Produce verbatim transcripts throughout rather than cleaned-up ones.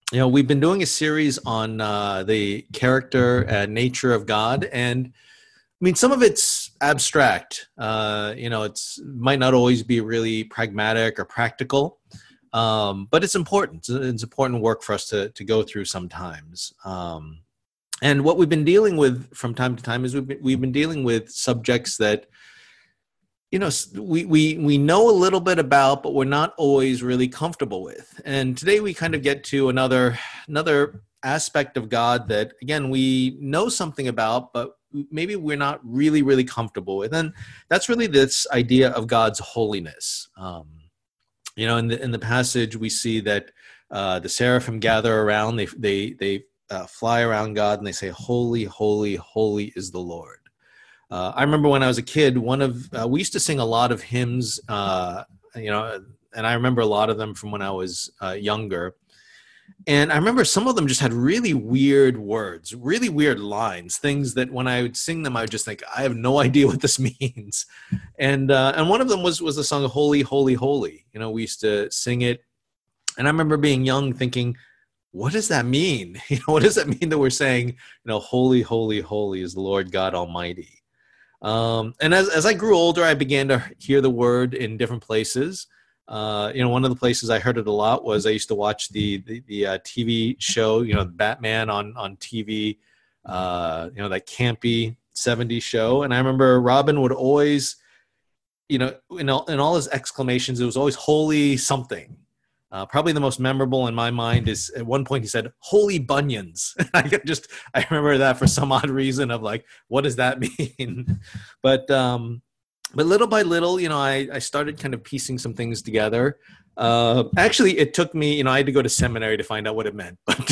You know, we've been doing a series on uh, the character and nature of God, and I mean, some of it's abstract. Uh, you know, it's might not always be really pragmatic or practical, um, but it's important. It's, it's important work for us to to go through sometimes. Um, and what we've been dealing with from time to time is we've been, we've been dealing with subjects that you know we we we know a little bit about, but we're not always really comfortable with. And today we kind of get to another another aspect of God that again we know something about, but maybe we're not really really comfortable with. And that's really this idea of God's holiness. Um, you know, in the in the passage we see that uh, the seraphim gather around. They they they uh, fly around God and they say, "Holy, holy, holy is the Lord." Uh, I remember when I was a kid, one of uh, we used to sing a lot of hymns, uh, you know, and I remember a lot of them from when I was uh, younger. And I remember some of them just had really weird words, really weird lines, things that when I would sing them, I would just think, I have no idea what this means. And uh, and one of them was was the song "Holy, Holy, Holy." You know, we used to sing it, and I remember being young, thinking, what does that mean? You know, what does that mean that we're saying, you know, "Holy, Holy, Holy is the Lord God Almighty"? Um, and as, as I grew older, I began to hear the word in different places. Uh, you know, one of the places I heard it a lot was I used to watch the the, the uh, T V show, you know, Batman on on T V, uh, you know, that campy seventies show. And I remember Robin would always, you know, in all, in all his exclamations, it was always "holy something." Uh, probably the most memorable in my mind is at one point he said, "Holy bunions." I just, I remember that for some odd reason of like, what does that mean? but, um, but little by little, you know, I, I started kind of piecing some things together. Uh, actually, it took me, you know, I had to go to seminary to find out what it meant. But,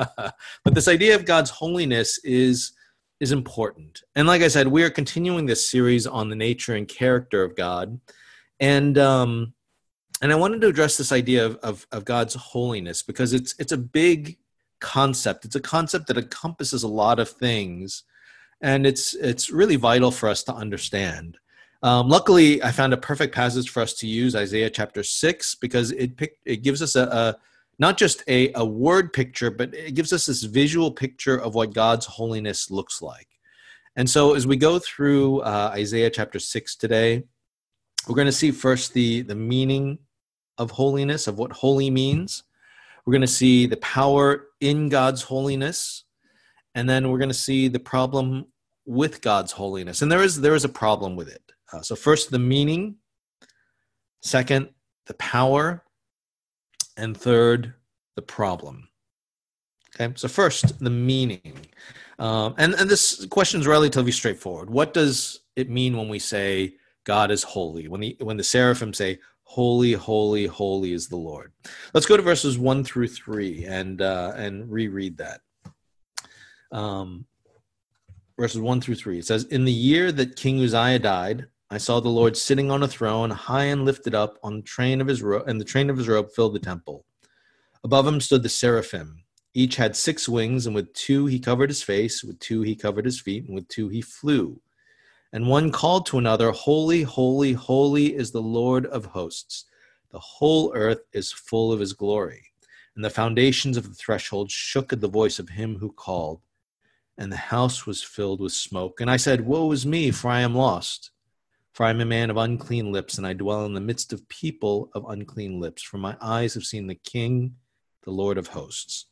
but this idea of God's holiness is, is important. And like I said, we are continuing this series on the nature and character of God. And, um, and I wanted to address this idea of, of, of God's holiness because it's it's a big concept. It's a concept that encompasses a lot of things, and it's it's really vital for us to understand. Um, luckily, I found a perfect passage for us to use, Isaiah chapter six, because it pick, it gives us a, a not just a, a word picture, but it gives us this visual picture of what God's holiness looks like. And so as we go through uh, Isaiah chapter six today, we're going to see first the, the meaning of holiness, of what holy means. We're going to see the power in God's holiness, and then we're going to see the problem with God's holiness. And there is there is a problem with it. Uh, so first, the meaning. Second, the power. And third, the problem. Okay, so first, the meaning. Um, and, and this question is relatively straightforward. What does it mean when we say God is holy? When the, when the seraphim say, "Holy, holy, holy is the Lord." Let's go to verses one through three and uh, and reread that. Um, verses one through three. It says, "In the year that King Uzziah died, I saw the Lord sitting on a throne, high and lifted up, on the train of his robe, and the train of his robe filled the temple. Above him stood the seraphim. Each had six wings, and with two he covered his face, with two he covered his feet, and with two he flew. And one called to another, 'Holy, holy, holy is the Lord of hosts. The whole earth is full of his glory.' And the foundations of the threshold shook at the voice of him who called, and the house was filled with smoke. And I said, 'Woe is me, for I am lost. For I am a man of unclean lips, and I dwell in the midst of people of unclean lips. For my eyes have seen the King, the Lord of hosts.'"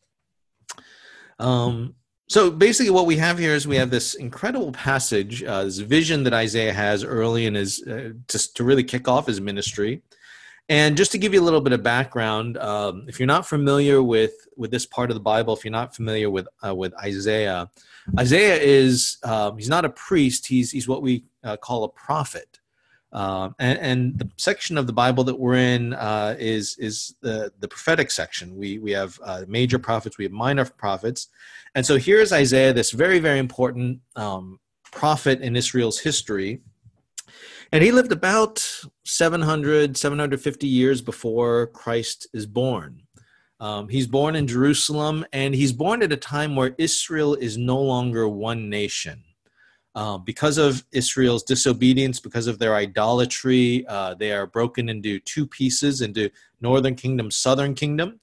Um, So basically what we have here is we have this incredible passage, uh, this vision that Isaiah has early in his, uh, just to really kick off his ministry. And just to give you a little bit of background, um, if you're not familiar with, with this part of the Bible, if you're not familiar with uh, with Isaiah, Isaiah is, um, he's not a priest, he's, he's what we uh, call a prophet. Um, and, and the section of the Bible that we're in uh, is is the, the prophetic section. We we have uh, major prophets, we have minor prophets. And so here's Isaiah, this very, very important um, prophet in Israel's history. And he lived about seven hundred, seven hundred fifty years before Christ is born. Um, he's born in Jerusalem, and he's born at a time where Israel is no longer one nation. Uh, because of Israel's disobedience, because of their idolatry, uh, they are broken into two pieces, into northern kingdom, southern kingdom.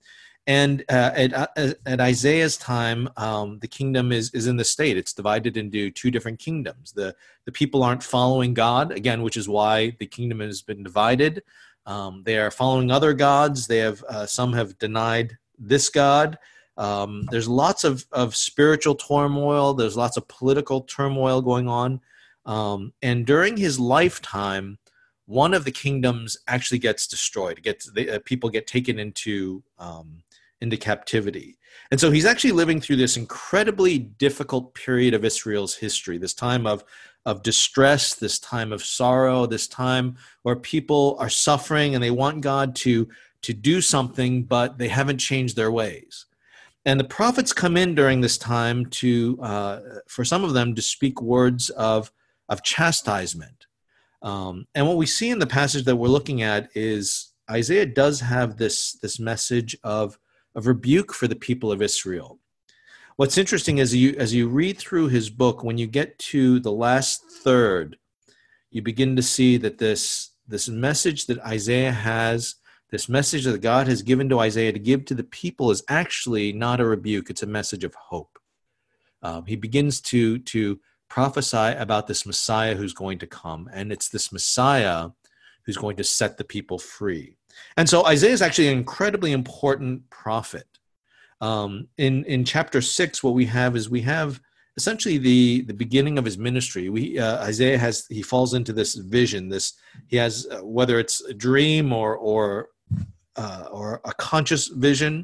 And uh, at, at, at Isaiah's time, um, the kingdom is, is in the state. It's divided into two different kingdoms. The, the people aren't following God, again, which is why the kingdom has been divided. Um, they are following other gods. They have uh, some have denied this God. Um, there's lots of, of spiritual turmoil. There's lots of political turmoil going on. Um, and during his lifetime, one of the kingdoms actually gets destroyed. It gets the, uh, people get taken into um, into captivity. And so he's actually living through this incredibly difficult period of Israel's history, this time of, of distress, this time of sorrow, this time where people are suffering and they want God to, to do something, but they haven't changed their ways. And the prophets come in during this time to, uh, for some of them, to speak words of, of chastisement. Um, and what we see in the passage that we're looking at is Isaiah does have this, this message of, of rebuke for the people of Israel. What's interesting is you, as you read through his book, when you get to the last third, you begin to see that this, this message that Isaiah has, this message that God has given to Isaiah to give to the people is actually not a rebuke. It's a message of hope. Um, he begins to, to prophesy about this Messiah who's going to come, and it's this Messiah who's going to set the people free. And so Isaiah is actually an incredibly important prophet. Um, in, in chapter six, what we have is we have essentially the, the beginning of his ministry. We, uh, Isaiah has, he falls into this vision, this, he has, uh, whether it's a dream or, or, uh, or a conscious vision,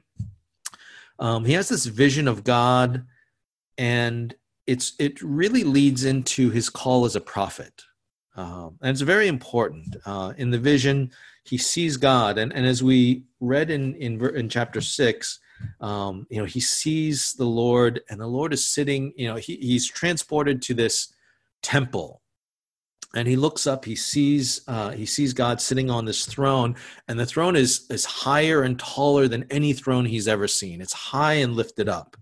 um, he has this vision of God, and it's, it really leads into his call as a prophet. Um, and it's very important. Uh, in the vision, he sees God, and, and as we read in, in, in chapter six, um, you know, he sees the Lord, and the Lord is sitting, you know, he, he's transported to this temple, and he looks up, he sees, uh, he sees God sitting on this throne, and the throne is, is higher and taller than any throne he's ever seen. It's high and lifted up.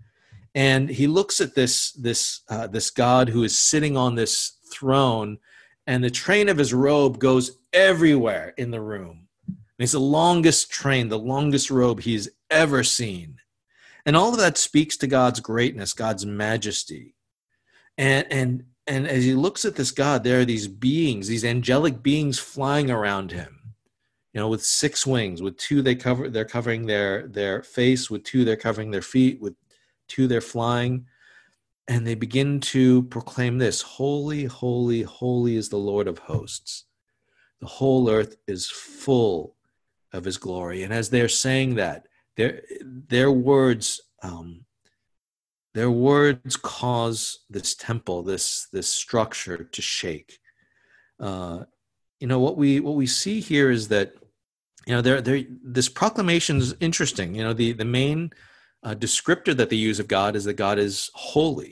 And he looks at this, this, uh, this God who is sitting on this throne, and the train of his robe goes everywhere in the room. And it's the longest train, the longest robe he's ever seen. And all of that speaks to God's greatness, God's majesty. And, and, and as he looks at this God, there are these beings, these angelic beings flying around him, you know, with six wings. With two, they cover, they're covering their, their face. With two, they're covering their feet. With two, they're flying. And they begin to proclaim this: holy, holy, holy is the Lord of hosts. The whole earth is full of his glory. And as they're saying that, their, their words, um, their words cause this temple, this, this structure to shake. Uh, you know, what we, what we see here is that, you know, there, there, this proclamation is interesting. You know, the, the main uh, descriptor that they use of God is that God is holy.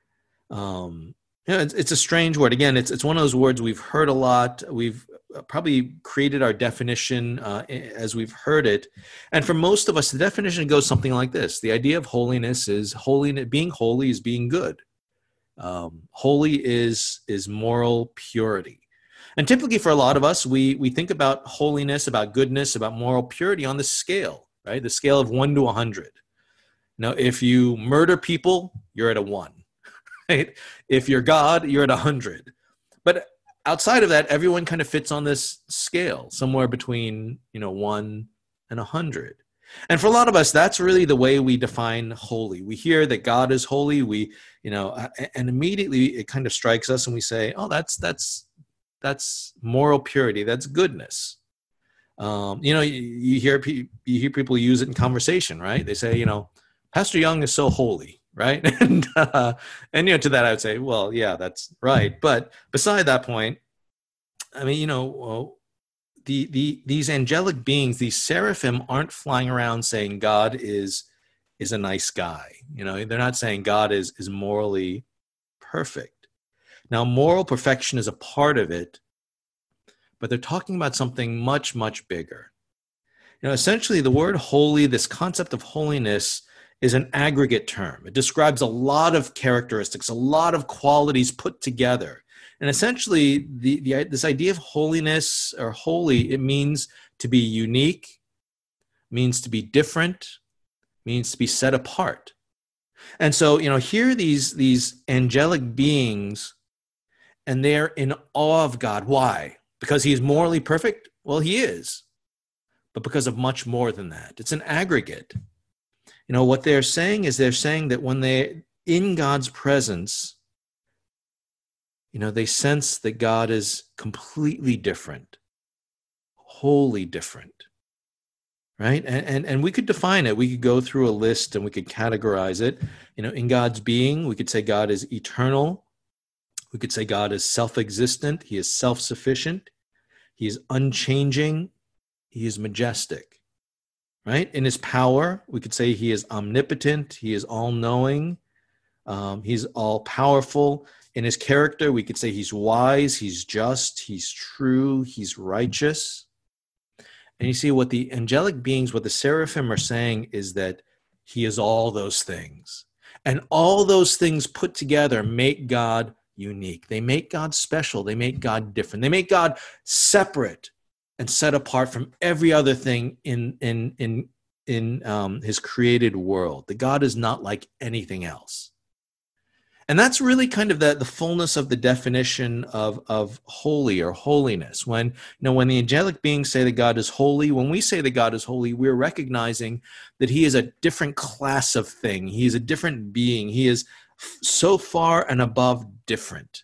Um, you know, it's, it's a strange word. Again, it's, it's one of those words we've heard a lot. We've probably created our definition uh, as we've heard it. And for most of us, the definition goes something like this. The idea of holiness is holiness, being holy is being good. Um, holy is, is moral purity. And typically for a lot of us, we, we think about holiness, about goodness, about moral purity on the scale, right? The scale of one to a hundred. Now, if you murder people, you're at a one. Right? If you're God, you're at one hundred. But outside of that, everyone kind of fits on this scale, somewhere between, you know, one and one hundred. And for a lot of us, that's really the way we define holy. We hear that God is holy, we, you know, and immediately it kind of strikes us and we say, oh, that's, that's, that's moral purity. That's goodness. Um, you know, you, you hear, you hear people use it in conversation, right? They say, you know, Pastor Young is so holy. Right. And, uh, and, you know, to that, I would say, well, yeah, that's right. But beside that point, I mean, you know, well, the, the, these angelic beings, these seraphim aren't flying around saying God is, is a nice guy. You know, they're not saying God is, is morally perfect. Now, moral perfection is a part of it, but they're talking about something much, much bigger. You know, essentially the word holy, this concept of holiness, is an aggregate term. It describes a lot of characteristics, a lot of qualities put together. And essentially, the, the, this idea of holiness or holy, it means to be unique, means to be different, means to be set apart. And so, you know, here are these, these angelic beings, and they're in awe of God. Why? Because he's morally perfect? Well, he is. But because of much more than that. It's an aggregate. You know, what they're saying is they're saying that when they're in God's presence, you know, they sense that God is completely different, wholly different. Right? And, and and we could define it. We could go through a list and we could categorize it. You know, in God's being, we could say God is eternal. We could say God is self-existent. He is self-sufficient. He is unchanging. He is majestic. Right? In his power, we could say he is omnipotent. He is all-knowing. Um, he's all-powerful. In his character, we could say he's wise. He's just. He's true. He's righteous. And you see what the angelic beings, what the seraphim are saying is that he is all those things. And all those things put together make God unique. They make God special. They make God different. They make God separate and set apart from every other thing in, in, in, in um, his created world. That God is not like anything else. And that's really kind of the, the fullness of the definition of, of holy or holiness. When, you know, when the angelic beings say that God is holy, when we say that God is holy, we're recognizing that he is a different class of thing. He is a different being. He is f- so far and above different.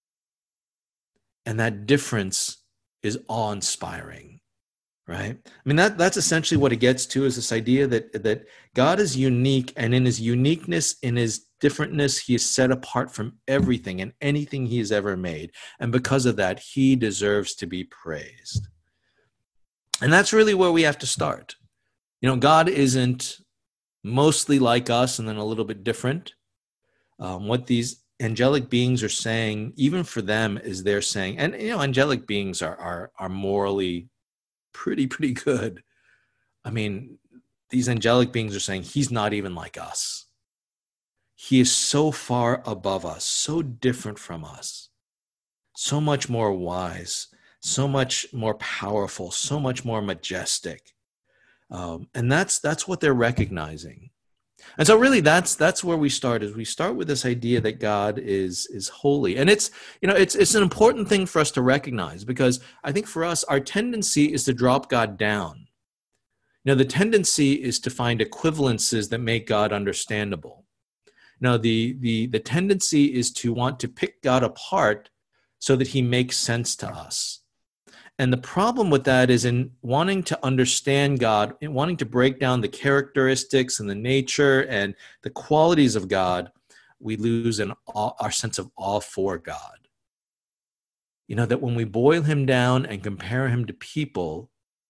And that difference is awe-inspiring, right? I mean, that, that's essentially what it gets to, is this idea that, that God is unique, and in his uniqueness, in his differentness, he is set apart from everything and anything he has ever made. And because of that, he deserves to be praised. And that's really where we have to start. You know, God isn't mostly like us and then a little bit different. Um, what these angelic beings are saying, even for them, is they're saying, and, you know, angelic beings are, are, are morally pretty, pretty good. I mean, these angelic beings are saying he's not even like us. He is so far above us, so different from us, so much more wise, so much more powerful, so much more majestic. Um, and that's that's what they're recognizing. And so really that's that's where we start, is we start with this idea that God is is holy. And it's, you know, it's it's an important thing for us to recognize, because I think for us, our tendency is to drop God down. You know, the tendency is to find equivalences that make God understandable. Now, the, the, the tendency is to want to pick God apart so that he makes sense to us. And the problem with that is, in wanting to understand God, in wanting to break down the characteristics and the nature and the qualities of God, we lose an awe, our sense of awe for God. You know, that when we boil him down and compare him to people,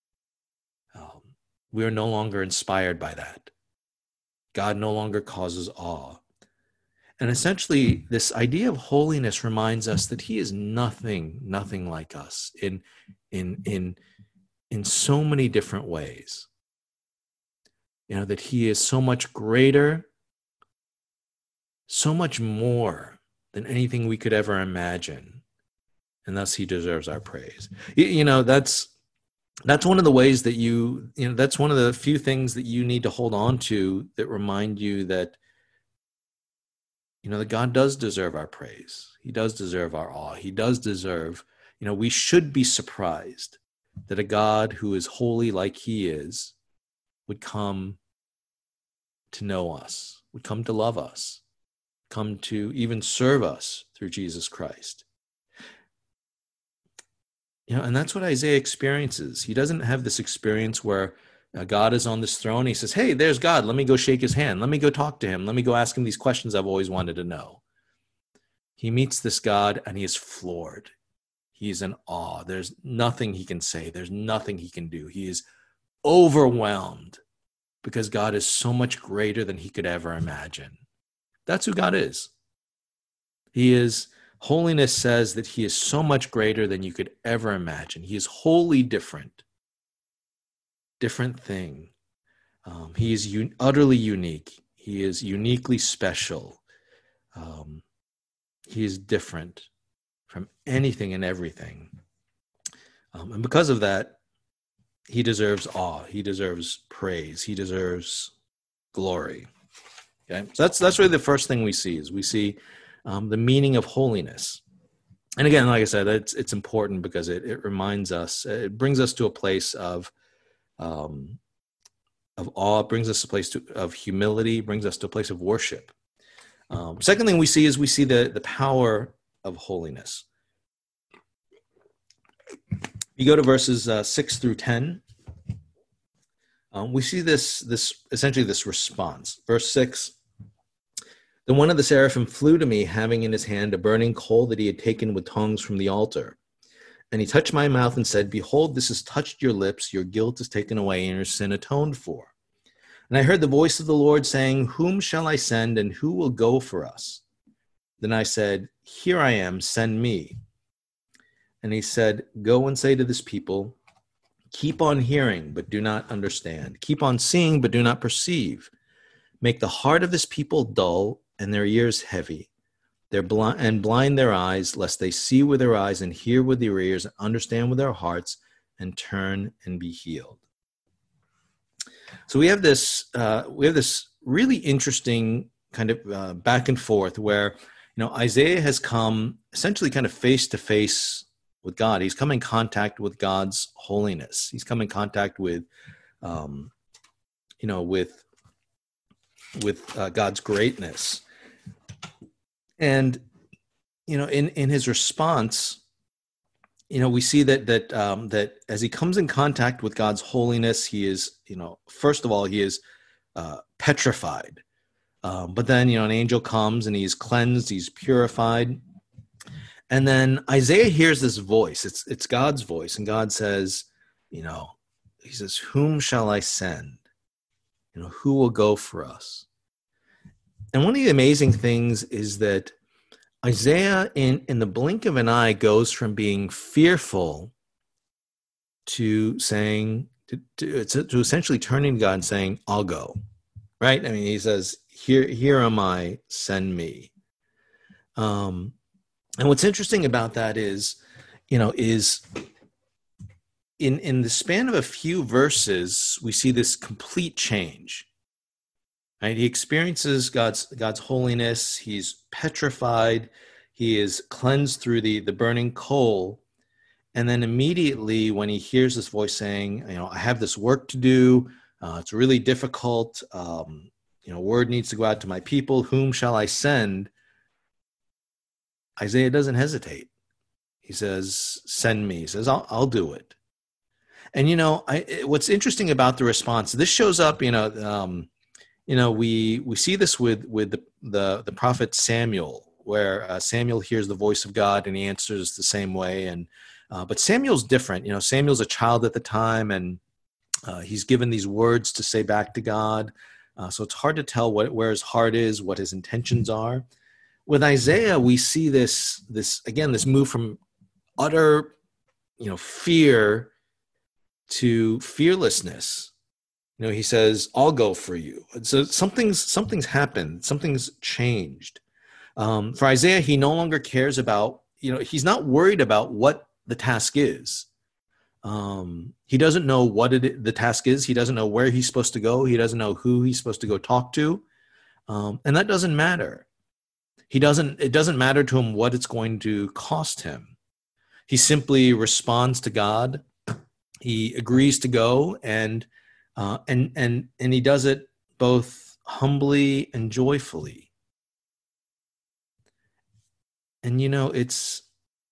um, we are no longer inspired by that. God no longer causes awe. And essentially, this idea of holiness reminds us that he is nothing, nothing like us in, in, in, in so many different ways. You know, that he is so much greater, so much more than anything we could ever imagine. And thus he deserves our praise. You, you know, that's, that's one of the ways that you, you know, that's one of the few things that you need to hold on to that remind you that, you know, that God does deserve our praise. He does deserve our awe. He does deserve, you know, we should be surprised that a God who is holy like he is would come to know us, would come to love us, come to even serve us through Jesus Christ. You know, and that's what Isaiah experiences. He doesn't have this experience where uh, God is on this throne. He says, hey, there's God. Let me go shake his hand. Let me go talk to him. Let me go ask him these questions I've always wanted to know. He meets this God and he is floored. He's in awe. There's nothing he can say. There's nothing he can do. He is overwhelmed because God is so much greater than he could ever imagine. That's who God is. He is, holiness says that he is so much greater than you could ever imagine. He is wholly different. Different thing. Um, he is un- utterly unique. He is uniquely special. Um, he is different from anything and everything. Um, and because of that, he deserves awe. He deserves praise. He deserves glory. Okay, so that's that's really the first thing we see is we see um, the meaning of holiness. And again, like I said, it's it's important because it it reminds us, it brings us to a place of um, of awe, it brings us to a place to, of humility, brings us to a place of worship. Um, second thing we see is we see the the power of holiness. You go to verses uh, six through ten. Um, we see this this essentially this response. Verse six. Then one of the seraphim flew to me, having in his hand a burning coal that he had taken with tongs from the altar. And he touched my mouth and said, "Behold, this has touched your lips. Your guilt is taken away and your sin atoned for." And I heard the voice of the Lord saying, "Whom shall I send, and who will go for us?" Then I said, "Here I am, send me." And he said, "Go and say to this people, keep on hearing, but do not understand. Keep on seeing, but do not perceive. Make the heart of this people dull and their ears heavy. They're blind and blind their eyes, lest they see with their eyes and hear with their ears and understand with their hearts and turn and be healed." So we have this uh, we have this really interesting kind of uh, back and forth where, you know, Isaiah has come essentially kind of face to face with God. He's come in contact with God's holiness. He's come in contact with, um, you know, with with uh, God's greatness. And, you know, in, in his response, you know, we see that that um, that as he comes in contact with God's holiness, he is, you know, first of all, he is uh, petrified. Um, but then, you know, an angel comes and he's cleansed, he's purified. And then Isaiah hears this voice. It's it's God's voice. And God says, you know, he says, "Whom shall I send? You know, who will go for us?" And one of the amazing things is that Isaiah, in, in the blink of an eye, goes from being fearful to saying, to, to, to essentially turning to God and saying, "I'll go." Right? I mean, he says, here, here am I, send me. Um, and what's interesting about that is, you know, is in, in the span of a few verses, we see this complete change. Right? He experiences God's God's holiness. He's petrified. He is cleansed through the, the burning coal. And then immediately when he hears this voice saying, you know, "I have this work to do. Uh, it's really difficult. Um, you know, word needs to go out to my people. Whom shall I send?" Isaiah doesn't hesitate. He says, "Send me." He says, I'll, I'll do it. And, you know, I, what's interesting about the response, this shows up, you know, um, You know, we we see this with with the the, the prophet Samuel, where uh, Samuel hears the voice of God and he answers the same way. And uh, but Samuel's different. You know, Samuel's a child at the time, and uh, he's given these words to say back to God. Uh, so it's hard to tell what where his heart is, what his intentions are. With Isaiah, we see this this again this move from utter, you know, fear to fearlessness. You know, he says, "I'll go for you." So something's something's happened. Something's changed. Um, for Isaiah, he no longer cares about, you know, he's not worried about what the task is. Um, he doesn't know what it, the task is. He doesn't know where he's supposed to go. He doesn't know who he's supposed to go talk to. Um, and that doesn't matter. He doesn't, it doesn't matter to him what it's going to cost him. He simply responds to God. He agrees to go, and Uh, and and and he does it both humbly and joyfully. And you know, it's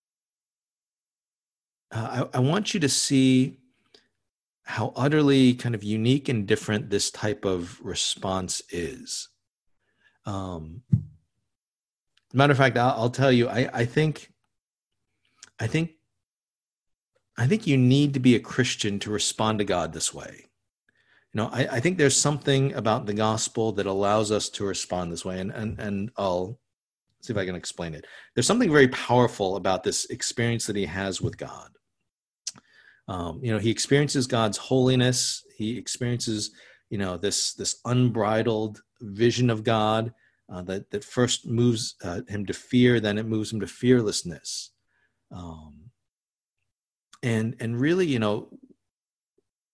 uh, I, I want you to see how utterly kind of unique and different this type of response is. Um, matter of fact, I'll, I'll tell you, I, I think, I think, I think you need to be a Christian to respond to God this way. You know, I, I think there's something about the gospel that allows us to respond this way. And, and, and I'll see if I can explain it. There's something very powerful about this experience that he has with God. Um, you know, he experiences God's holiness. He experiences, you know, this, this unbridled vision of God uh, that, that first moves uh, him to fear, then it moves him to fearlessness. Um, and, and really, you know,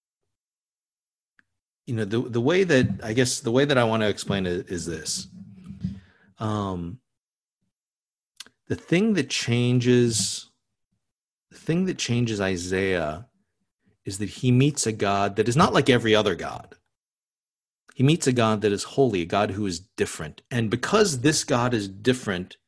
you know, the, the way that, I guess the way that I want to explain it is this. Um, the thing that changes, the thing that changes Isaiah is that he meets a God that is not like every other God. He meets a God that is holy, a God who is different. And because this God is different,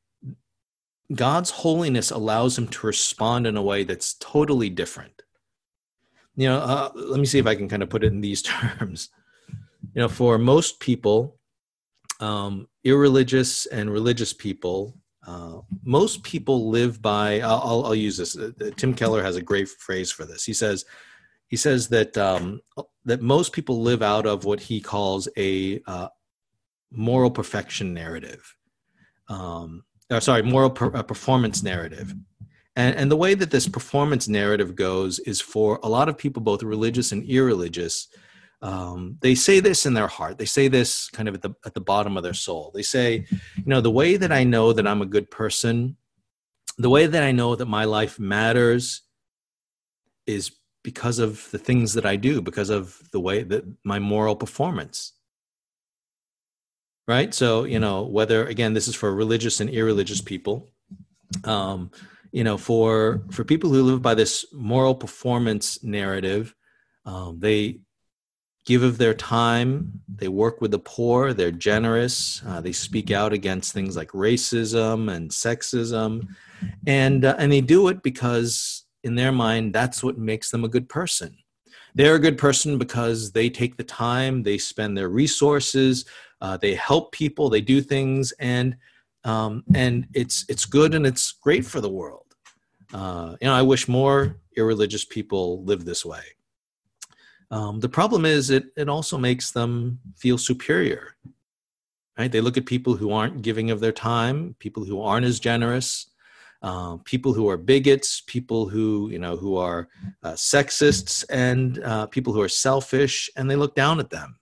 God's holiness allows him to respond in a way that's totally different. You know, uh, let me see if I can kind of put it in these terms. You know, for most people, um, irreligious and religious people, uh, most people live by, I'll, I'll, I'll use this. Uh, Tim Keller has a great phrase for this. He says, he says that, um, that most people live out of what he calls a uh, moral perfection narrative. Um, or sorry, moral per, uh, performance narrative. And, and the way that this performance narrative goes is for a lot of people, both religious and irreligious, um, they say this in their heart. They say this kind of at the at the bottom of their soul. They say, you know, the way that I know that I'm a good person, the way that I know that my life matters is because of the things that I do, because of the way that my moral performance. Right? So, you know, whether, again, this is for religious and irreligious people, um, you know, for for people who live by this moral performance narrative, um, they give of their time, they work with the poor, they're generous, uh, they speak out against things like racism and sexism, and uh, and they do it because in their mind, that's what makes them a good person. They're a good person because they take the time, they spend their resources, uh, they help people, they do things, and um, and it's it's good and it's great for the world. Uh, you know, I wish more irreligious people lived this way. Um, the problem is it it also makes them feel superior, right? They look at people who aren't giving of their time, people who aren't as generous, uh, people who are bigots, people who, you know, who are uh, sexists, and uh, people who are selfish, and they look down at them.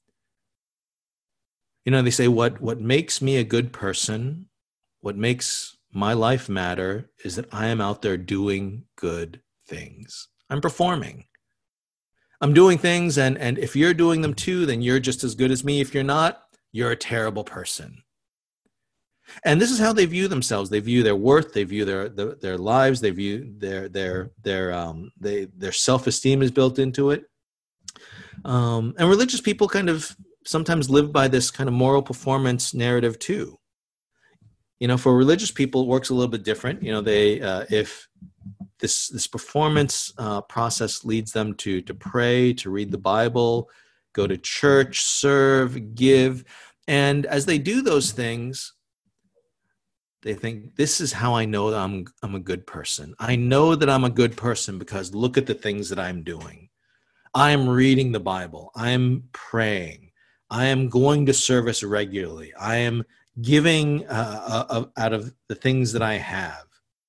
You know, they say, what what makes me a good person, what makes my life matter is that I am out there doing good things. I'm performing. I'm doing things, and, and if you're doing them too, then you're just as good as me. If you're not, you're a terrible person. And this is how they view themselves. They view their worth. They view their their, their lives. They view their their their um they their self-esteem is built into it. Um, and religious people kind of sometimes live by this kind of moral performance narrative too. You know, for religious people, it works a little bit different. You know, they uh, if this this performance uh, process leads them to to pray, to read the Bible, go to church, serve, give, and as they do those things, they think, this is how I know that I'm I'm a good person. I know that I'm a good person because look at the things that I'm doing. I am reading the Bible. I am praying. I am going to service regularly. I am giving uh, uh, out of the things that I have.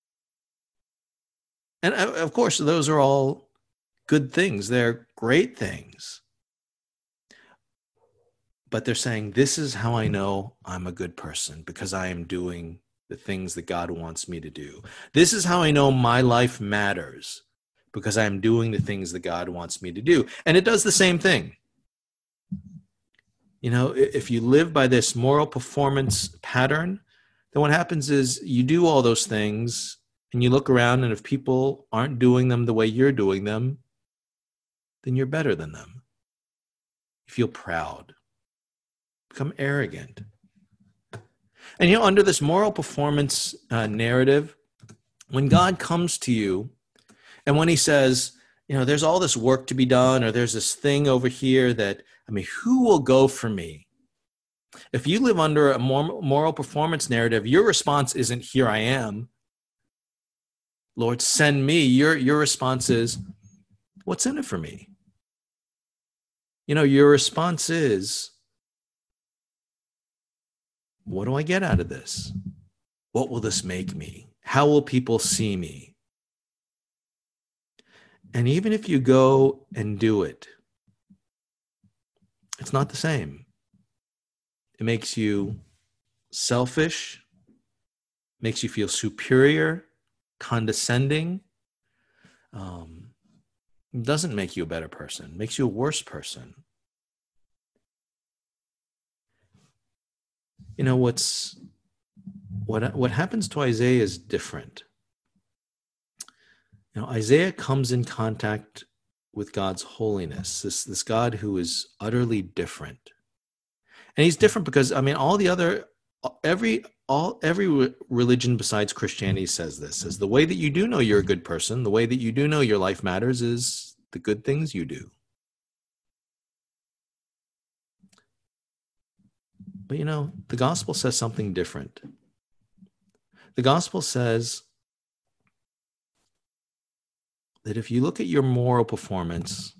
And uh, of course, those are all good things. They're great things. But they're saying, this is how I know I'm a good person, because I am doing the things that God wants me to do. This is how I know my life matters, because I am doing the things that God wants me to do. And it does the same thing. You know, if you live by this moral performance pattern, then what happens is you do all those things and you look around, and if people aren't doing them the way you're doing them, then you're better than them. You feel proud, become arrogant. And, you know, under this moral performance uh, narrative, when God comes to you and when he says, you know, there's all this work to be done, or there's this thing over here that, I mean, who will go for me? If you live under a moral performance narrative, your response isn't, here I am, Lord, send me. Your, your response is, what's in it for me? You know, your response is, what do I get out of this? What will this make me? How will people see me? And even if you go and do it, it's not the same. It makes you selfish, makes you feel superior, condescending. Um, it doesn't make you a better person. It makes you a worse person. You know, what's what what happens to Isaiah is different. You know, Isaiah comes in contact with God's holiness, this this God who is utterly different. And he's different because, I mean, all the other every all every religion besides Christianity says this, says the way that you do know you're a good person, the way that you do know your life matters is the good things you do. But you know, the gospel says something different. The gospel says that if you look at your moral performance,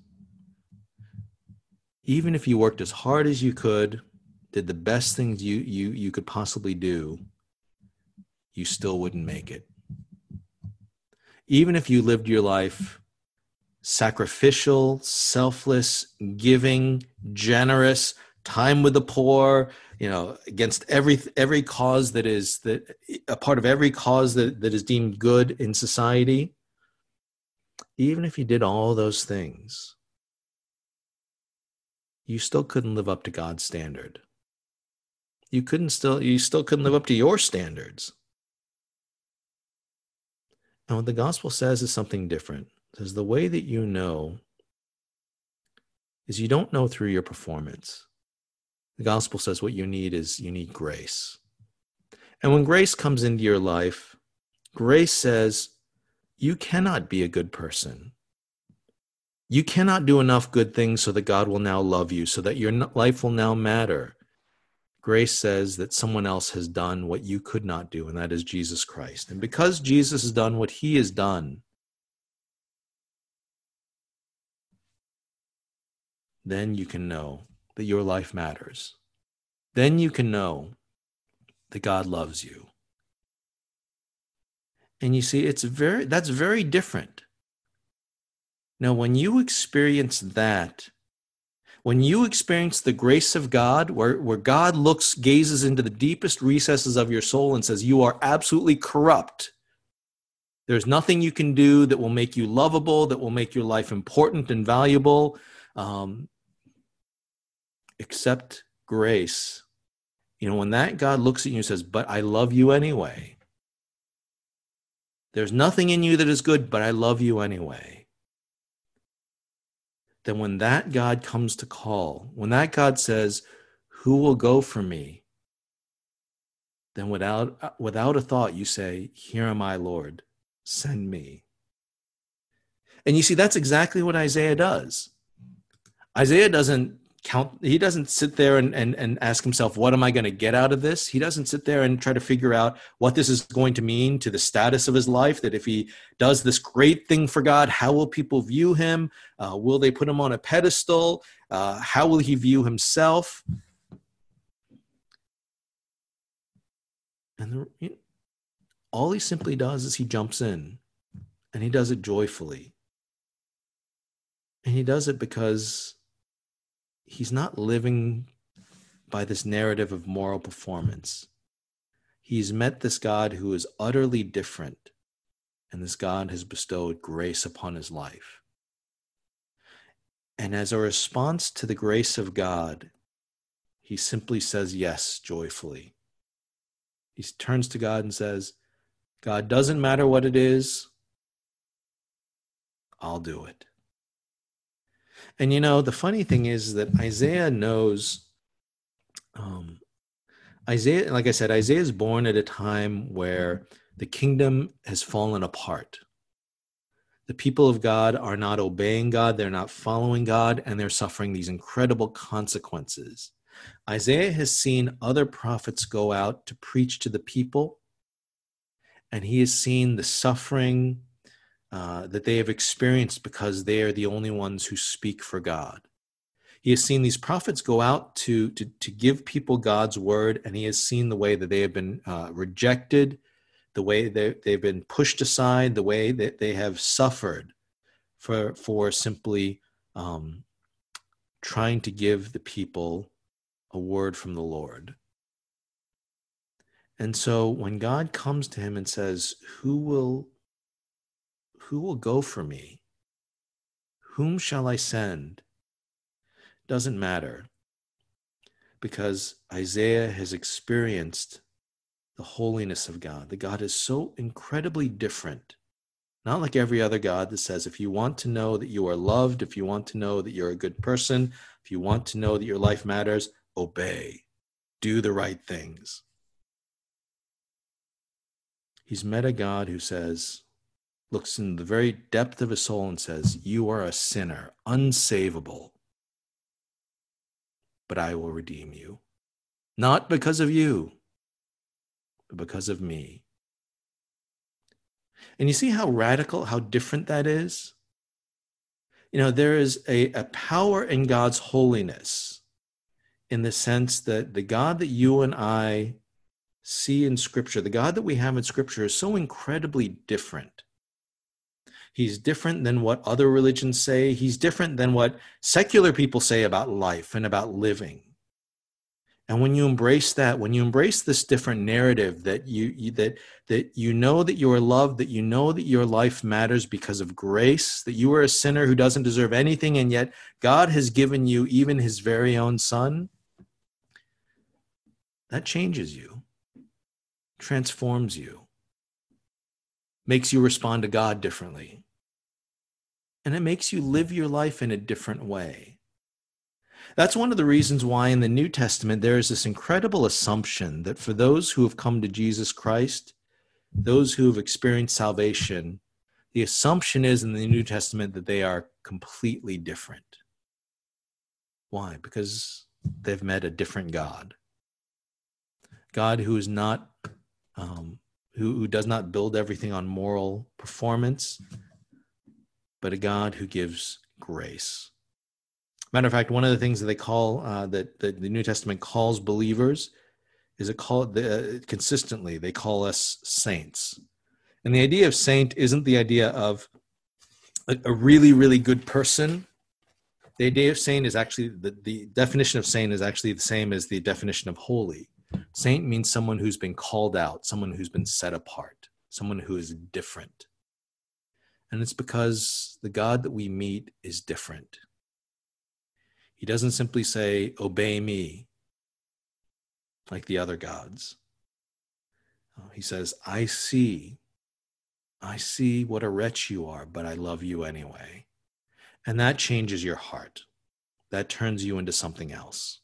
even if you worked as hard as you could, did the best things you you you could possibly do, you still wouldn't make it. Even if you lived your life sacrificial, selfless, giving, generous, time with the poor, you know, against every every cause that is that a part of every cause that, that is deemed good in society, even if you did all those things, you still couldn't live up to God's standard. You couldn't still you still couldn't live up to your standards. And what the gospel says is something different. It says the way that you know is you don't know through your performance. The gospel says what you need is you need grace. And when grace comes into your life, grace says you cannot be a good person. You cannot do enough good things so that God will now love you, so that your life will now matter. Grace says that someone else has done what you could not do, and that is Jesus Christ. And because Jesus has done what he has done, then you can know that your life matters. Then you can know that God loves you. And you see, it's very that's very different. Now, when you experience that, when you experience the grace of God, where, where God looks, gazes into the deepest recesses of your soul and says, you are absolutely corrupt. There's nothing you can do that will make you lovable, that will make your life important and valuable, um, except grace. You know, when that God looks at you and says, but I love you anyway. There's nothing in you that is good, but I love you anyway. Then when that God comes to call, when that God says, who will go for me? Then without, without a thought, you say, here am I, Lord, send me. And you see, that's exactly what Isaiah does. Isaiah doesn't count, he doesn't sit there and, and, and ask himself, what am I going to get out of this? He doesn't sit there and try to figure out what this is going to mean to the status of his life, that if he does this great thing for God, how will people view him? Uh, will they put him on a pedestal? Uh, how will he view himself? And the, you know, all he simply does is he jumps in, and he does it joyfully. And he does it because he's not living by this narrative of moral performance. He's met this God who is utterly different, and this God has bestowed grace upon his life. And as a response to the grace of God, he simply says yes joyfully. He turns to God and says, God, doesn't matter what it is, I'll do it. And you know, the funny thing is that Isaiah knows, um, Isaiah, like I said, Isaiah is born at a time where the kingdom has fallen apart. The people of God are not obeying God, they're not following God, and they're suffering these incredible consequences. Isaiah has seen other prophets go out to preach to the people, and he has seen the suffering uh, that they have experienced because they are the only ones who speak for God. He has seen these prophets go out to, to, to give people God's word, and he has seen the way that they have been uh, rejected, the way they, they've been pushed aside, the way that they have suffered for, for simply um, trying to give the people a word from the Lord. And so when God comes to him and says, who will, who will go for me? Whom shall I send? Doesn't matter. because Isaiah has experienced the holiness of God. The God is so incredibly different. Not like every other God that says, if you want to know that you are loved, if you want to know that you're a good person, if you want to know that your life matters, obey, do the right things. He's met a God who says, looks in the very depth of his soul and says, you are a sinner, unsavable, but I will redeem you. Not because of you, but because of me. And you see how radical, how different that is? You know, there is a, a power in God's holiness in the sense that the God that you and I see in Scripture, the God that we have in Scripture is so incredibly different. He's different than what other religions say. He's different than what secular people say about life and about living. And when you embrace that, when you embrace this different narrative that you, you that that you know that you are loved, that you know that your life matters because of grace, that you are a sinner who doesn't deserve anything, and yet God has given you even his very own son, that changes you, transforms you, makes you respond to God differently. And it makes you live your life in a different way. That's one of the reasons why in the New Testament there is this incredible assumption that for those who have come to Jesus Christ, those who have experienced salvation, the assumption is in the New Testament that they are completely different. Why? Because they've met a different God. God who is not, um, who, who does not build everything on moral performance, but a God who gives grace. Matter of fact, one of the things that they call, uh, that, that the New Testament calls believers is it called, uh, consistently, they call us saints. And the idea of saint isn't the idea of a, a really, really good person. The idea of saint is actually, the, the definition of saint is actually the same as the definition of holy. Saint means someone who's been called out, someone who's been set apart, someone who is different. And it's because the God that we meet is different. He doesn't simply say, obey me, like the other gods. He says, I see, I see what a wretch you are, but I love you anyway. And that changes your heart. That turns you into something else.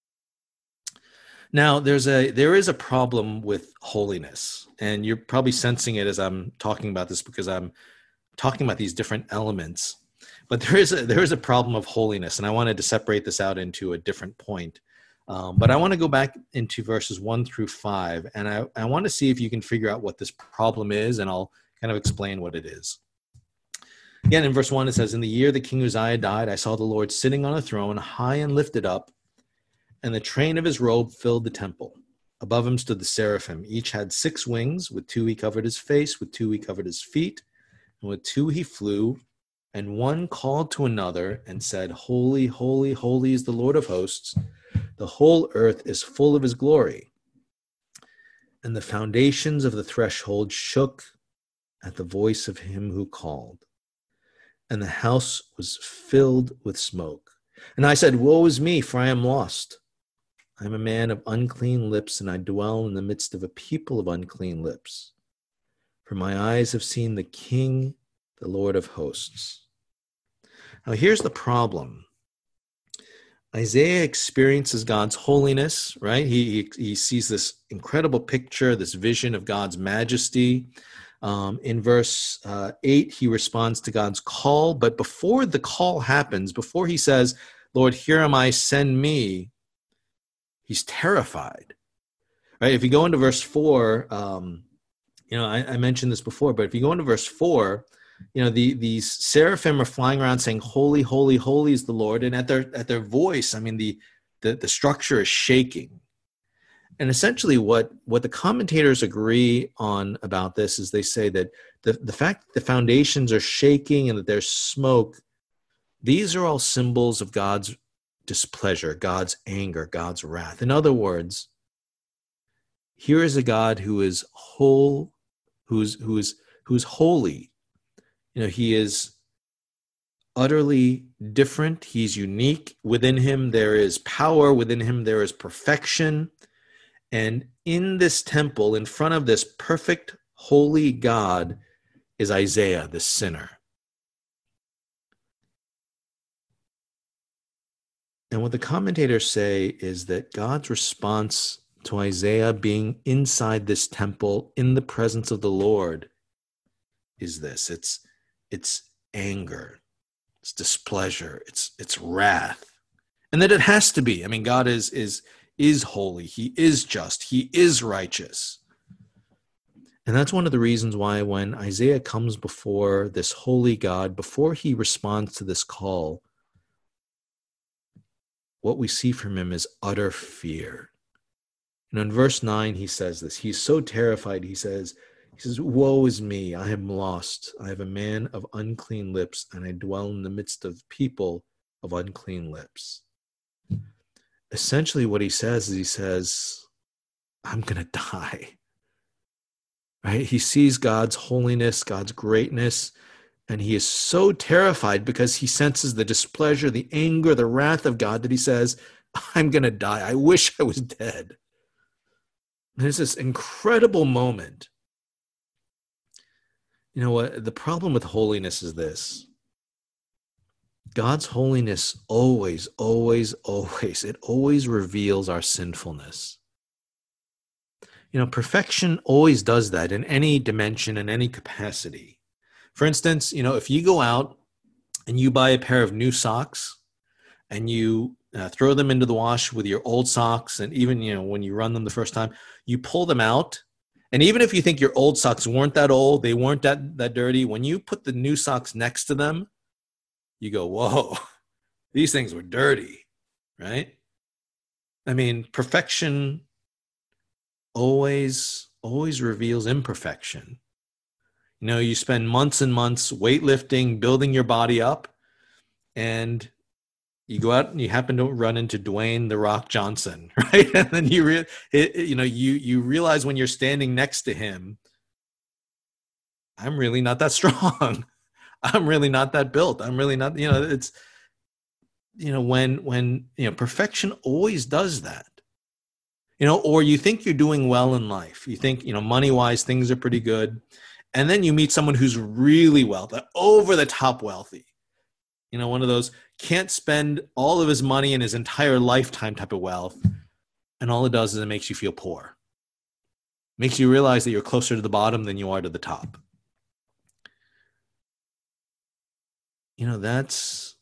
Now, there's a there is a problem with holiness, and you're probably sensing it as I'm talking about this because I'm talking about these different elements. But there is a there is a problem of holiness, and I wanted to separate this out into a different point. Um, but I want to go back into verses one through five, and I, I want to see if you can figure out what this problem is, and I'll kind of explain what it is. Again, in verse one, it says, in the year the king Uzziah died, I saw the Lord sitting on a throne, high and lifted up, and the train of his robe filled the temple. Above him stood the seraphim. Each had six wings. With two he covered his face, with two he covered his feet, and with two he flew. And one called to another and said, holy, holy, holy is the Lord of hosts. The whole earth is full of his glory. And the foundations of the threshold shook at the voice of him who called. And the house was filled with smoke. And I said, woe is me, for I am lost. I am a man of unclean lips, and I dwell in the midst of a people of unclean lips. For my eyes have seen the King, the Lord of hosts. Now here's the problem. Isaiah experiences God's holiness, right? He, he, he sees this incredible picture, this vision of God's majesty. Um, in verse uh, eight, he responds to God's call. But before the call happens, before he says, Lord, here am I, send me, he's terrified, right? If you go into verse four, um, you know, I, I mentioned this before, but if you go into verse four, you know, the these seraphim are flying around saying, holy, holy, holy is the Lord. And at their at their voice, I mean, the the, the structure is shaking. And essentially what, what the commentators agree on about this is they say that the, the fact that the foundations are shaking and that there's smoke, these are all symbols of God's displeasure, God's anger, God's wrath. In other words, here is a God who is whole, who's who is who's holy. You know, he is utterly different. He's unique. Within him, there is power. Within him, there is perfection. And in this temple, in front of this perfect, holy God, is Isaiah, the sinner. And what the commentators say is that God's response to Isaiah being inside this temple in the presence of the Lord is this. It's, it's anger. It's displeasure. It's, it's wrath. And that it has to be. I mean, God is, is, is holy. He is just. He is righteous. And that's one of the reasons why when Isaiah comes before this holy God, before he responds to this call, what we see from him is utter fear. And in verse nine, he says this. He's so terrified, he says, he says, "Woe is me, I am lost. I have a man of unclean lips, and I dwell in the midst of people of unclean lips." Essentially what he says is he says, I'm going to die. Right? He sees God's holiness, God's greatness, and he is so terrified because he senses the displeasure, the anger, the wrath of God that he says, I'm going to die. I wish I was dead. And there's this incredible moment. You know what? The problem with holiness is this. God's holiness always, always, always, it always reveals our sinfulness. You know, perfection always does that in any dimension, in any capacity. For instance, you know, if you go out and you buy a pair of new socks and you uh, throw them into the wash with your old socks, and even, you know, when you run them the first time, you pull them out. And even if you think your old socks weren't that old, they weren't that, that dirty, when you put the new socks next to them, you go, whoa, these things were dirty, right? I mean, perfection always, always reveals imperfection. You know, you spend months and months weightlifting, building your body up, and you go out and you happen to run into Dwayne "The Rock" Johnson, right? And then you, re- it, you know, you you realize when you're standing next to him, I'm really not that strong. I'm really not that built. I'm really not, you know, it's, you know, when, when, you know, perfection always does that, you know, or you think you're doing well in life. You think, you know, money wise, things are pretty good. And then you meet someone who's really wealthy, over the top wealthy, you know, one of those can't spend all of his money in his entire lifetime type of wealth. And all it does is it makes you feel poor. Makes you realize that you're closer to the bottom than you are to the top. You know, that's,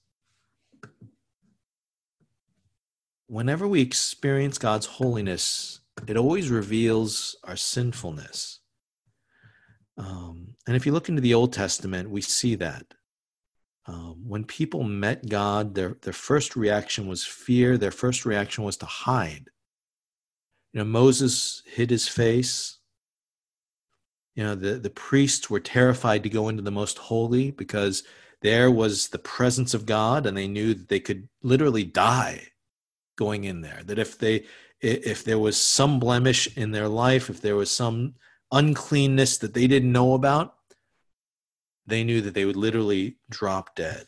whenever we experience God's holiness, it always reveals our sinfulness. Um, and if you look into the Old Testament, we see that. Um, when people met God, their, their first reaction was fear. Their first reaction was to hide. You know, Moses hid his face. You know, the, the priests were terrified to go into the most holy because there was the presence of God, and they knew that they could literally die going in there. That if they, if there was some blemish in their life, if there was some uncleanness that they didn't know about, they knew that they would literally drop dead.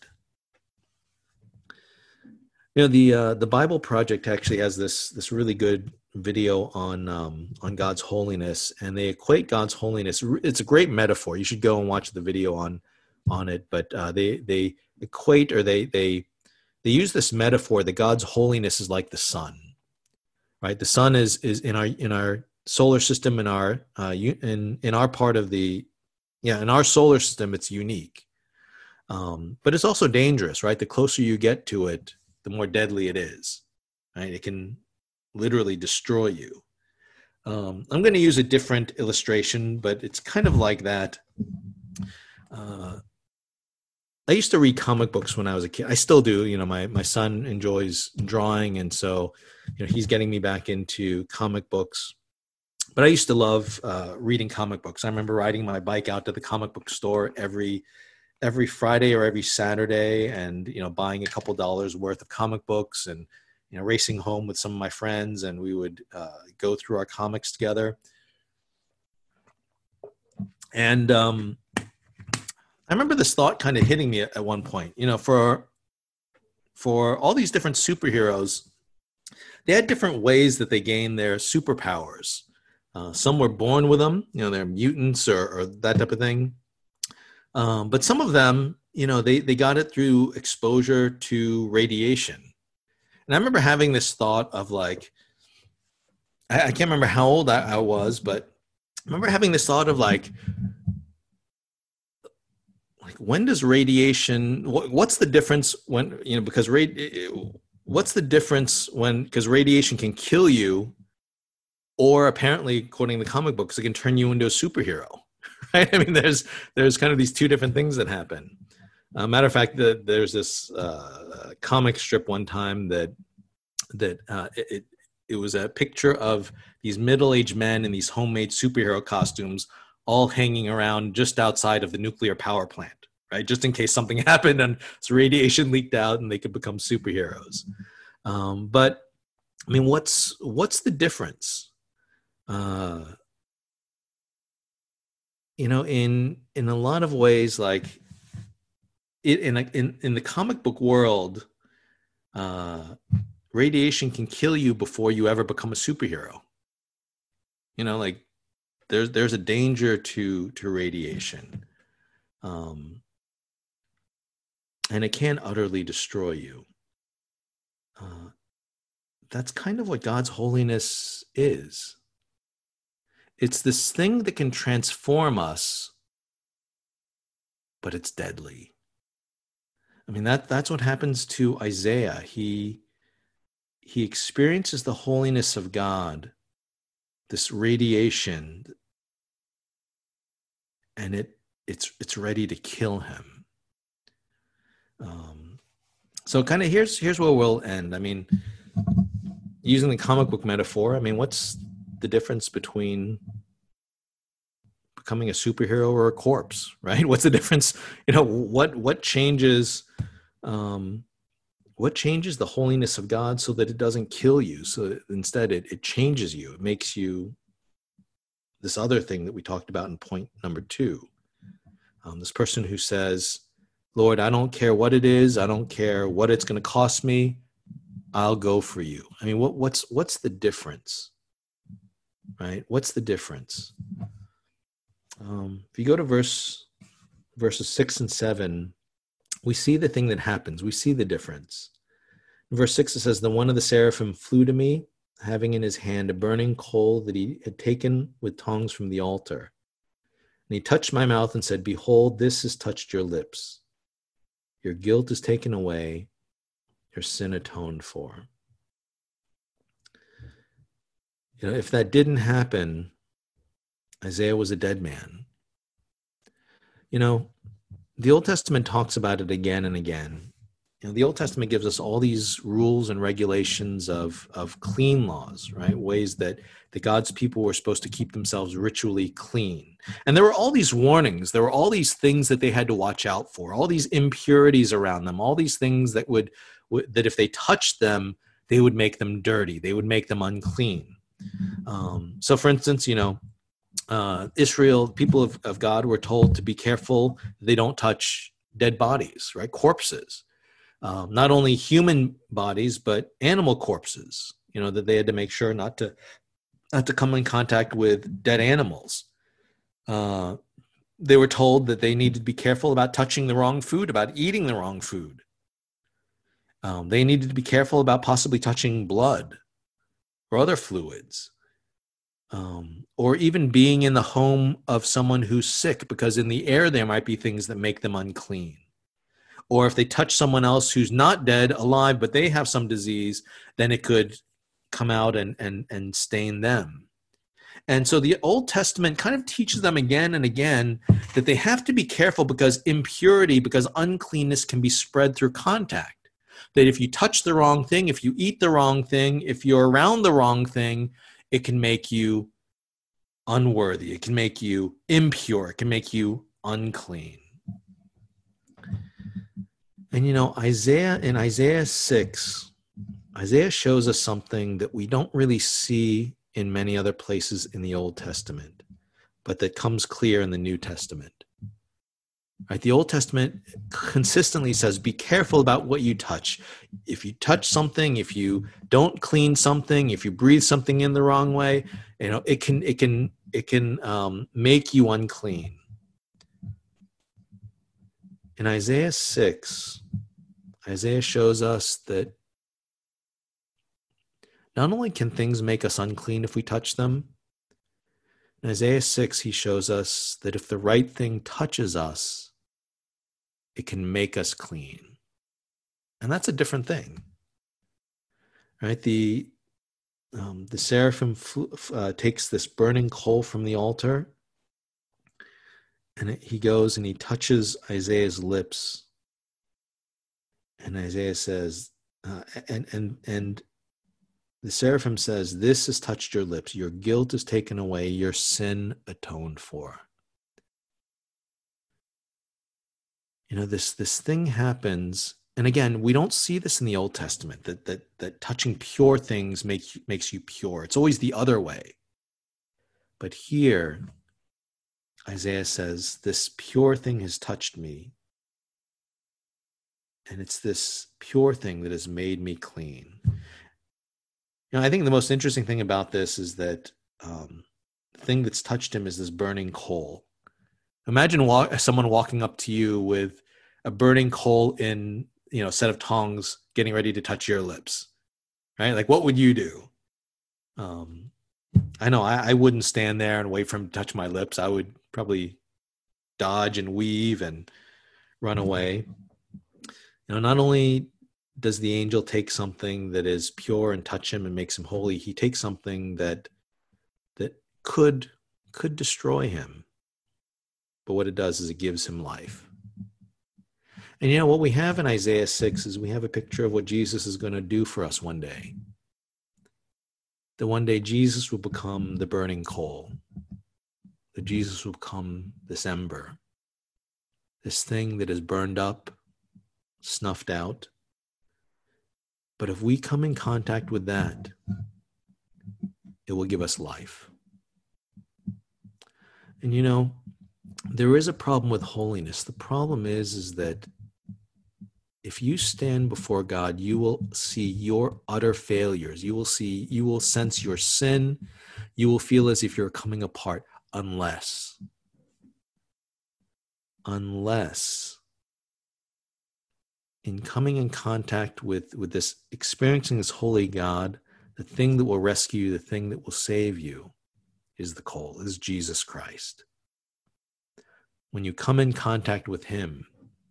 You know, the uh, the Bible Project actually has this this really good video on um, on God's holiness, and they equate God's holiness. It's a great metaphor. You should go and watch the video on on it. But uh, they they equate, or they they they use this metaphor that God's holiness is like the sun, right? The sun is is in our in our solar system, in our uh, in in our part of the yeah in our solar system, it's unique, um, but it's also dangerous, right? The closer you get to it, the more deadly it is, right? It can literally destroy you. Um, I'm going to use a different illustration, but it's kind of like that. Uh, I used to read comic books when I was a kid. I still do. You know, my, my son enjoys drawing, and so, you know, he's getting me back into comic books. But I used to love uh, reading comic books. I remember riding my bike out to the comic book store every every Friday or every Saturday, and, you know, buying a couple dollars worth of comic books, and, you know, racing home with some of my friends, and we would uh, go through our comics together. And um, I remember this thought kind of hitting me at, at one point. You know, for for all these different superheroes, they had different ways that they gained their superpowers. Uh, some were born with them, you know, they're mutants or, or that type of thing. Um, but some of them, you know, they, they got it through exposure to radiation. And I remember having this thought of like, I, I can't remember how old I, I was, but I remember having this thought of like, like when does radiation, what, what's the difference when, you know, because radi- what's the difference when, because radiation can kill you, or apparently, according to the comic books, it can turn you into a superhero, right? I mean, there's there's kind of these two different things that happen. Uh, matter of fact, the, there's this uh, comic strip one time that that uh, it it was a picture of these middle-aged men in these homemade superhero costumes, all hanging around just outside of the nuclear power plant, right? Just in case something happened and some radiation leaked out and they could become superheroes. Um, but I mean, what's what's the difference? Uh, you know, in in a lot of ways, like it, in a, in in the comic book world, uh, radiation can kill you before you ever become a superhero. You know, like there's there's a danger to to radiation, um, and it can utterly destroy you. Uh, that's kind of what God's holiness is. It's this thing that can transform us, but it's deadly. I mean, that that's what happens to Isaiah. He he experiences the holiness of God, this radiation, and it it's it's ready to kill him. Um, so kind of here's here's where we'll end. I mean, using the comic book metaphor, I mean, what's the difference between becoming a superhero or a corpse, right? What's the difference? You know, what what changes um, what changes the holiness of God so that it doesn't kill you? So instead, it it changes you. It makes you this other thing that we talked about in point number two. Um, this person who says, "Lord, I don't care what it is. I don't care what it's going to cost me. I'll go for you." I mean, what what's what's the difference, right? What's the difference? Um, if you go to verse verses six and seven, we see the thing that happens. We see the difference. In verse six, it says, "Then one of the seraphim flew to me, having in his hand a burning coal that he had taken with tongs from the altar. And he touched my mouth and said, 'Behold, this has touched your lips. Your guilt is taken away, your sin atoned for.'" You know, if that didn't happen, Isaiah was a dead man. You know, the Old Testament talks about it again and again. You know, the Old Testament gives us all these rules and regulations of, of clean laws, right? Ways that, that God's people were supposed to keep themselves ritually clean. And there were all these warnings. There were all these things that they had to watch out for, all these impurities around them, all these things that would, would that if they touched them, they would make them dirty. They would make them unclean. Um, so for instance, you know, uh, Israel, people of, of God were told to be careful they don't touch dead bodies, right? Corpses. Um, not only human bodies, but animal corpses, you know, that they had to make sure not to not to come in contact with dead animals. Uh, they were told that they needed to be careful about touching the wrong food, about eating the wrong food. Um, they needed to be careful about possibly touching blood or other fluids, um, or even being in the home of someone who's sick, because in the air there might be things that make them unclean. Or if they touch someone else who's not dead, alive, but they have some disease, then it could come out and, and, and stain them. And so the Old Testament kind of teaches them again and again that they have to be careful because impurity, because uncleanness can be spread through contact. That if you touch the wrong thing, if you eat the wrong thing, if you're around the wrong thing, it can make you unworthy. It can make you impure. It can make you unclean. And, you know, Isaiah, in Isaiah six, Isaiah shows us something that we don't really see in many other places in the Old Testament, but that comes clear in the New Testament. Right? The Old Testament consistently says, be careful about what you touch. If you touch something, if you don't clean something, if you breathe something in the wrong way, you know, it can, it can, it can um, make you unclean. In Isaiah six, Isaiah shows us that not only can things make us unclean if we touch them, in Isaiah six, he shows us that if the right thing touches us, it can make us clean. And that's a different thing, right? The, um, the seraphim uh, takes this burning coal from the altar, and it, he goes and he touches Isaiah's lips. And Isaiah says, uh, and, and, and the seraphim says, this has touched your lips. Your guilt is taken away. Your sin atoned for. You know, this, this thing happens. And again, we don't see this in the Old Testament, that, that, that touching pure things make, makes you pure. It's always the other way. But here, Isaiah says, this pure thing has touched me. And it's this pure thing that has made me clean. You know, I think the most interesting thing about this is that um, the thing that's touched him is this burning coal. Imagine wa- someone walking up to you with a burning coal in, you know, a set of tongs, getting ready to touch your lips, right? Like, what would you do? Um, I know I, I wouldn't stand there and wait for him to touch my lips. I would probably dodge and weave and run away. You know, not only does the angel take something that is pure and touch him and makes him holy, he takes something that that could could destroy him. But what it does is it gives him life. And you know, what we have in Isaiah six is we have a picture of what Jesus is going to do for us one day. That one day Jesus will become the burning coal. That Jesus will become this ember. This thing that is burned up, snuffed out. But if we come in contact with that, it will give us life. And you know, there is a problem with holiness. The problem is, is that if you stand before God, you will see your utter failures. You will see, you will sense your sin. You will feel as if you're coming apart unless, unless in coming in contact with, with this, experiencing this holy God, the thing that will rescue you, the thing that will save you is the coal, is Jesus Christ. When you come in contact with him,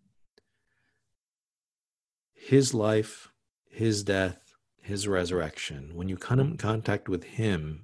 his life, his death, his resurrection, when you come in contact with him,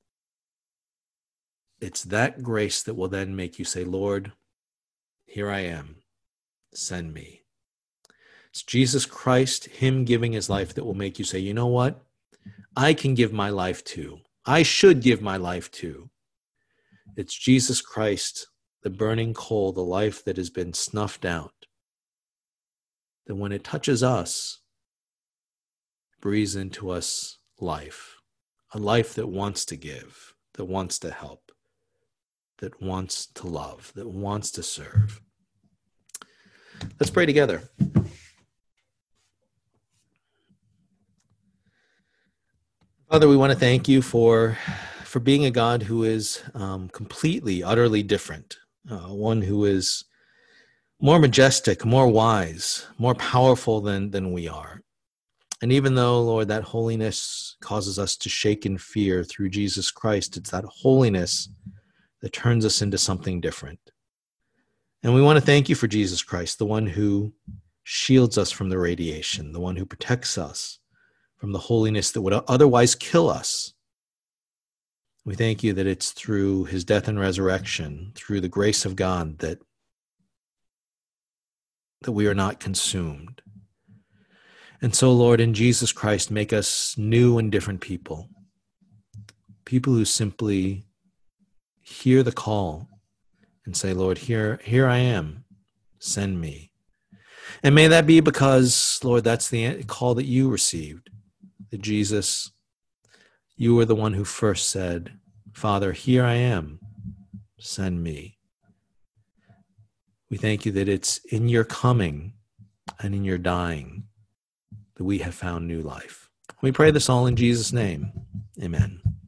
it's that grace that will then make you say, Lord, here I am, send me. It's Jesus Christ, him giving his life, that will make you say, you know what? I can give my life too. I should give my life too. It's Jesus Christ, the burning coal, the life that has been snuffed out, that when it touches us, breathes into us life, a life that wants to give, that wants to help, that wants to love, that wants to serve. Let's pray together. Father, we want to thank you for, for being a God who is um, completely, utterly different, uh, one who is more majestic, more wise, more powerful than, than we are. And even though, Lord, that holiness causes us to shake in fear through Jesus Christ, it's that holiness that turns us into something different. And we want to thank you for Jesus Christ, the one who shields us from the radiation, the one who protects us from the holiness that would otherwise kill us. We thank you that it's through his death and resurrection, through the grace of God, that, that we are not consumed. And so, Lord, in Jesus Christ, make us new and different people, people who simply hear the call and say, Lord, here, here I am, send me. And may that be because, Lord, that's the call that you received, that Jesus, you were the one who first said, Father, here I am, send me. We thank you that it's in your coming and in your dying that we have found new life. We pray this all in Jesus' name. Amen.